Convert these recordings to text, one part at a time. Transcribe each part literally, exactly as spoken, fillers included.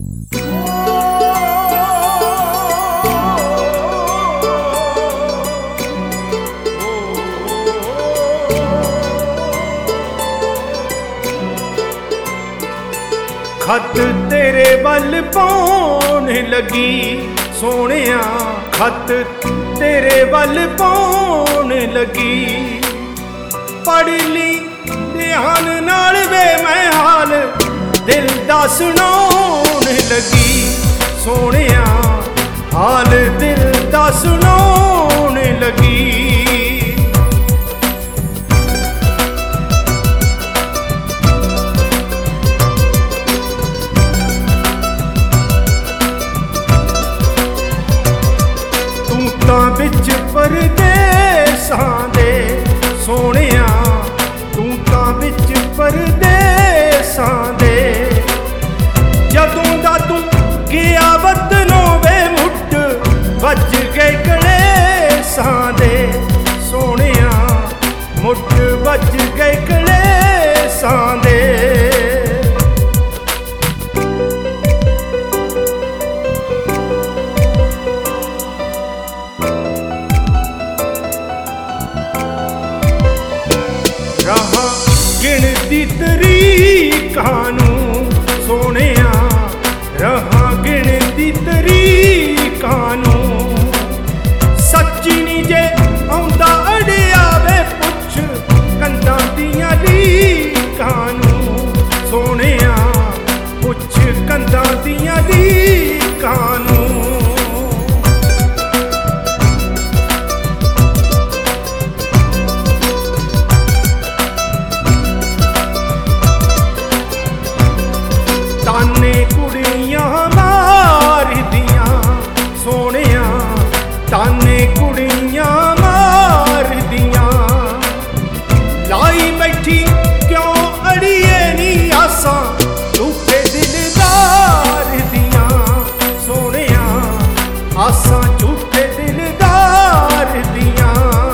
खत तेरे वल पाउण लगी सोहणिया, खत तेरे वल पाउण लगी। पढ़ ली ध्यान नाल वे मैं हाल दिल दा सुनाउण लगी सोहणिया, हाल दिल दा सुनाउण लगी। विच परदेसां दे सोहणिया, तू तां विच परदेसां दे। जदों दा तू गया वतनों वे मुठ वज गए कलेसां दे सोहणिया, मुठ वज गए कलेसां दे। रहा गिणती तरीकां नूं सोहणिया, रहा गिणती तरीकां नूं। सच्ची नी जे आउंदा अड़िया वे पुछ कंधां दियां लीकां नूं सोहणिया, पुछ कंधां दियां लीकां नूं। ताने कुड़ियां मारदियां सोहणिया, ताने कुड़ियां मारदियां। लाई बैठी क्यों अड़िए नी आसां झूठे दिलदार दियां सोहणिया, आसां झूठे दिलदार दियां।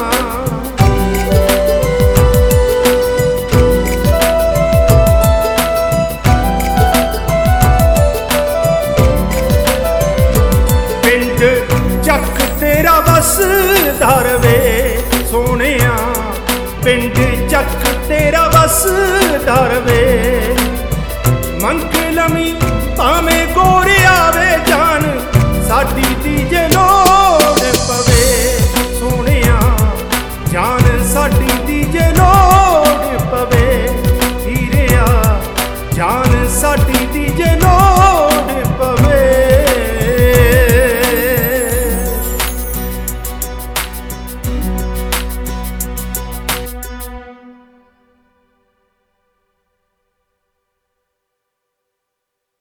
चक तेरा वसदा रवे सोहणिया, पिंड चक तेरा वसदा रवे। मंग लमी भावें गोरिया वे जान साडी दी जे लोड़ पवे सोहणिया, जान साडी दी जे लोड़ पवे हीरिया, जान साडी दी जे लोड़